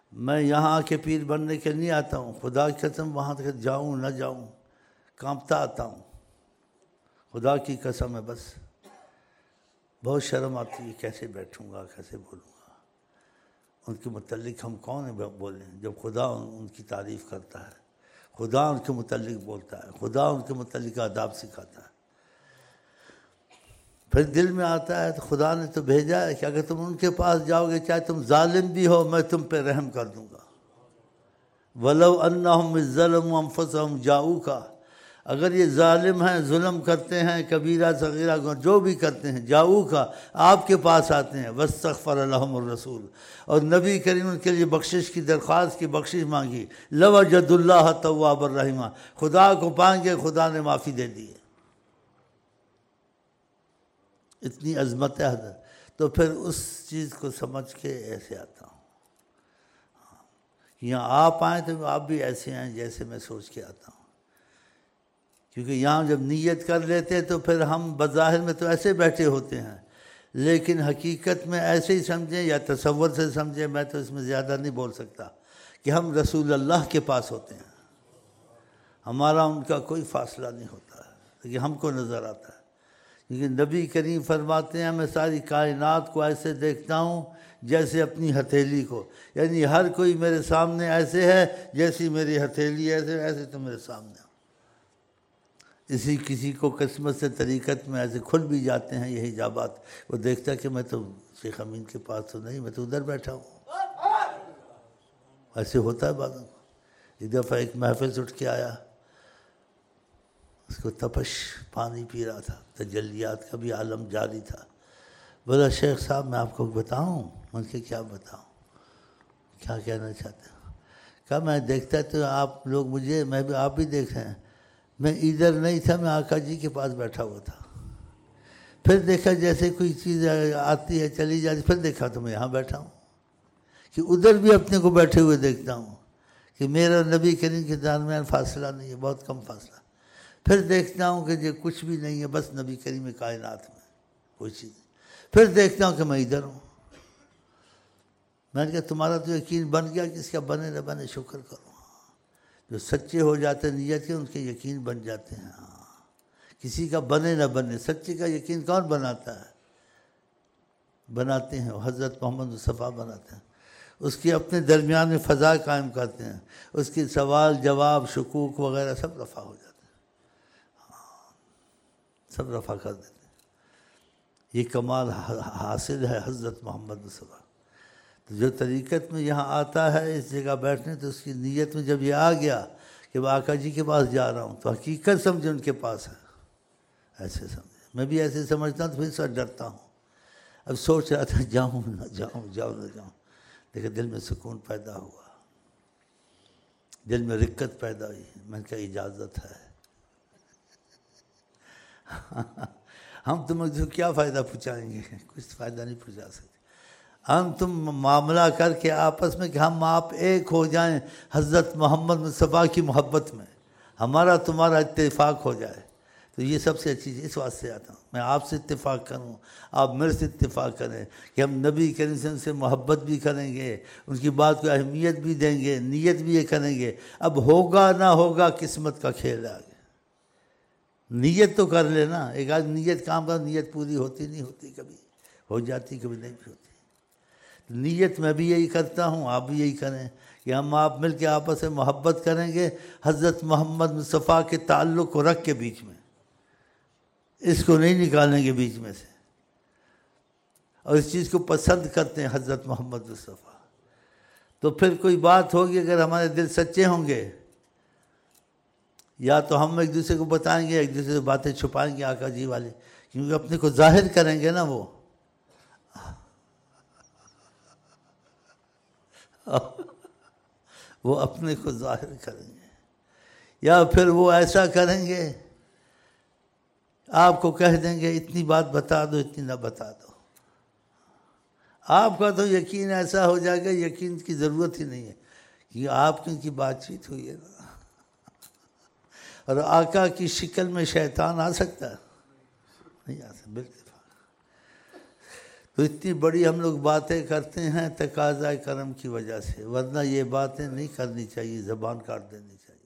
میں یہاں کے پیر بننے کے نہیں آتا ہوں، خدا کی قسم وہاں تک جاؤں نہ جاؤں کانپتا آتا ہوں، خدا کی قسم ہے، بس بہت شرم آتی ہے، کیسے بیٹھوں گا، کیسے بولوں گا ان کے متعلق، ہم کون ہیں بولیں جب خدا ان کی تعریف کرتا ہے، خدا ان کے متعلق بولتا ہے، خدا ان کے متعلق آداب سکھاتا ہے۔ پھر دل میں آتا ہے تو خدا نے تو بھیجا ہے کہ اگر تم ان کے پاس جاؤ گے چاہے تم ظالم بھی ہو میں تم پہ رحم کر دوں گا۔ وَلَوْ أَنَّهُمْ إِذْ ظَلَمُوا أَنفُسَهُمْ جَاءُوكَ، اگر یہ ظالم ہیں، ظلم کرتے ہیں، کبیرہ صغیرہ جو بھی کرتے ہیں، جاؤوکا آپ کے پاس آتے ہیں، وَاسْتَغْفَرَ لَهُمُ الرَّسُولُ اور نبی کریم ان کے لیے بخشش کی درخواست کی، بخشش مانگی، لَوَجَدُوا اللَّهَ تَوَّابًا رَحِيمًا خدا کو پائیں گے، خدا نے معافی دے دی ہے۔ اتنی عظمت ہے حضرت، تو پھر اس چیز کو سمجھ کے ایسے آتا ہوں، یہاں آپ آئیں تو آپ بھی ایسے ہیں جیسے میں سوچ کے آتا ہوں، کیونکہ یہاں جب نیت کر لیتے ہیں تو پھر ہم بظاہر میں تو ایسے بیٹھے ہوتے ہیں، لیکن حقیقت میں ایسے ہی سمجھیں یا تصور سے سمجھیں، میں تو اس میں زیادہ نہیں بول سکتا، کہ ہم رسول اللہ کے پاس ہوتے ہیں، ہمارا ان کا کوئی فاصلہ نہیں ہوتا ہے، لیکن ہم کو نظر آتا ہے، کیونکہ نبی کریم فرماتے ہیں میں ساری کائنات کو ایسے دیکھتا ہوں جیسے اپنی ہتھیلی کو، یعنی ہر کوئی میرے سامنے ایسے ہے جیسی میری ہتھیلی ایسے، ایسے تو میرے سامنے، اسی کسی کو قسمت سے طریقت میں ایسے کھل بھی جاتے ہیں یہ حجابات، وہ دیکھتا کہ میں تو شیخ امین کے پاس تو نہیں، میں تو ادھر بیٹھا ہوں، ایسے ہوتا ہے بعضوں کو۔ ایک دفعہ ایک محفل سے اٹھ کے آیا، اس کو تپش پانی پی رہا تھا، تجلیات کا بھی عالم جاری تھا، بولا شیخ صاحب میں آپ کو بتاؤں، میں نے کیا بتاؤں، کیا کہنا چاہتے ہیں؟ کہا میں دیکھتا تو آپ لوگ مجھے، میں بھی آپ بھی دیکھ رہے ہیں، میں ادھر نہیں تھا، میں آقا جی کے پاس بیٹھا ہوا تھا، پھر دیکھا جیسے کوئی چیز آتی ہے چلی جاتی، پھر دیکھا تو میں یہاں بیٹھا ہوں، کہ ادھر بھی اپنے کو بیٹھے ہوئے دیکھتا ہوں کہ میرا نبی کریم کے درمیان فاصلہ نہیں ہے، بہت کم فاصلہ، پھر دیکھتا ہوں کہ یہ کچھ بھی نہیں ہے، بس نبی کریم کائنات میں کوئی چیز نہیں، پھر دیکھتا ہوں کہ میں ادھر ہوں، میں نے کہا تمہارا تو یقین بن گیا، کس کا بنے نہ بنے شکر کرو، جو سچے ہو جاتے ہیں نیت کے ان کے یقین بن جاتے ہیں، کسی کا بنے نہ بنے، سچے کا یقین کون بناتا ہے؟ بناتے ہیں حضرت محمد مصطفیٰ بناتے ہیں، اس کے اپنے درمیان میں فضا قائم کرتے ہیں، اس کے سوال جواب شکوک وغیرہ سب رفع ہو جاتے ہیں، سب رفع کر دیتے ہیں، یہ کمال حاصل ہے حضرت محمد مصطفیٰ۔ تو جو طریقت میں یہاں آتا ہے اس جگہ بیٹھنے، تو اس کی نیت میں جب یہ آ گیا کہ میں آقا جی کے پاس جا رہا ہوں، تو حقیقت سمجھے ان کے پاس ہے، ایسے سمجھے، میں بھی ایسے سمجھتا ہوں تو پھر سر ڈرتا ہوں، اب سوچ رہا تھا جاؤں نہ جاؤں، جاؤں نہ جاؤں، لیکن دل میں سکون پیدا ہوا، دل میں رقت پیدا ہوئی، میں نے کہا اجازت ہے، ہم تمہیں کیا فائدہ پہنچائیں گے، کچھ فائدہ نہیں پہنچا سکتے، ہم تم معاملہ کر کے آپس میں کہ ہم آپ ایک ہو جائیں حضرت محمد مصطفیٰ کی محبت میں، ہمارا تمہارا اتفاق ہو جائے، تو یہ سب سے اچھی چیز، اس واسطے آتا ہوں میں، آپ سے اتفاق کروں، آپ میرے سے اتفاق کریں کہ ہم نبی کریم صلی اللہ علیہ وسلم سے محبت بھی کریں گے، ان کی بات کو اہمیت بھی دیں گے، نیت بھی یہ کریں گے، اب ہوگا نہ ہوگا قسمت کا کھیل ہے، آگے نیت تو کر لینا، ایک آدھ نیت کام کا، نیت پوری ہوتی نہیں ہوتی، کبھی ہو جاتی کبھی نہیں بھی ہوتی، نیت میں بھی یہی کرتا ہوں، آپ بھی یہی کریں کہ ہم آپ مل کے آپس میں محبت کریں گے، حضرت محمد مصطفیٰ کے تعلق کو رکھ کے بیچ میں، اس کو نہیں نکالیں گے بیچ میں سے، اور اس چیز کو پسند کرتے ہیں حضرت محمد مصطفیٰ، تو پھر کوئی بات ہوگی اگر ہمارے دل سچے ہوں گے، یا تو ہم ایک دوسرے کو بتائیں گے، ایک دوسرے سے باتیں چھپائیں گے آقا جی والے، کیونکہ اپنے کو ظاہر کریں گے نا، وہ اپنے کو ظاہر کریں گے، یا پھر وہ ایسا کریں گے آپ کو کہہ دیں گے اتنی بات بتا دو، اتنی نہ بتا دو، آپ کا تو یقین ایسا ہو جائے گا یقین کی ضرورت ہی نہیں ہے، کہ آپ کی ان کی بات چیت ہوئی ہے نا، اور آقا کی شکل میں شیطان آ سکتا ہے؟ نہیں آ سکتا، بالکل۔ تو اتنی بڑی ہم لوگ باتیں کرتے ہیں تقاضۂ کرم کی وجہ سے، ورنہ یہ باتیں نہیں کرنی چاہیے، زبان کاٹ دینی چاہیے۔